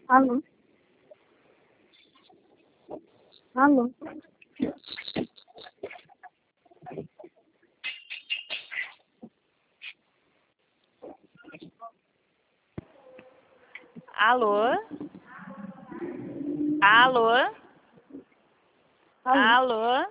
Alô? Alô? Alô? Alô? Alô? Alô?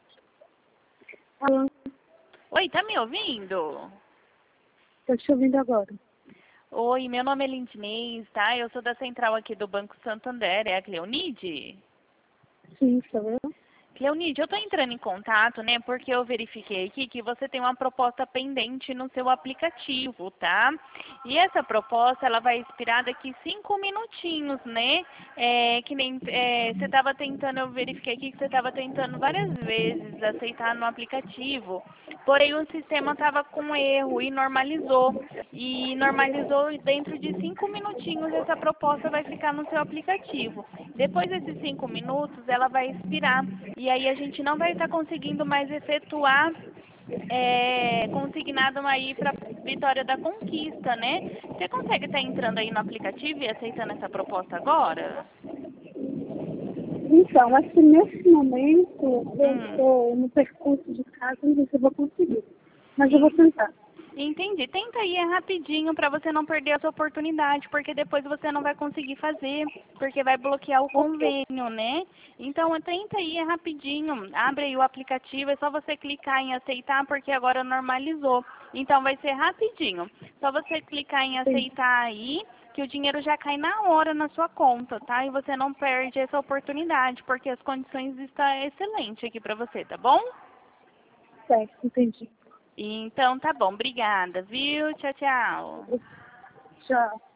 Alô? Oi, tá me ouvindo? Estou te ouvindo agora. Oi, meu nome é Lindinês, tá? Eu sou da central aqui do Banco Santander, é a Cleonide? Sim, sou eu. Cleonide, eu tô entrando em contato, né, porque eu verifiquei aqui que você tem uma proposta pendente no seu aplicativo, tá? E essa proposta, ela vai expirar daqui 5 minutinhos, né? Que nem você estava tentando, eu verifiquei aqui que você estava tentando várias vezes aceitar no aplicativo, porém o sistema estava com erro e normalizou. E normalizou dentro de 5 minutinhos essa proposta vai ficar no seu aplicativo. Depois desses 5 minutos, ela vai expirar. E aí a gente não vai estar conseguindo mais efetuar consignado aí para Vitória da Conquista, né? Você consegue estar entrando aí no aplicativo e aceitando essa proposta agora? Então, acho que nesse momento eu Hum. estou no percurso de casa, não sei se eu vou conseguir. Mas eu vou tentar. Entendi. Tenta aí, é rapidinho para você não perder essa oportunidade, porque depois você não vai conseguir fazer, porque vai bloquear o Ok. convênio, né? Então, tenta aí, é rapidinho. Abre aí o aplicativo, é só você clicar em aceitar, porque agora normalizou. Então, vai ser rapidinho. Só você clicar em Sim, aceitar aí, que o dinheiro já cai na hora na sua conta, tá? E você não perde essa oportunidade, porque as condições estão excelentes aqui para você, tá bom? certo, entendi. Então, tá bom. Obrigada, viu? Tchau, tchau. Tchau.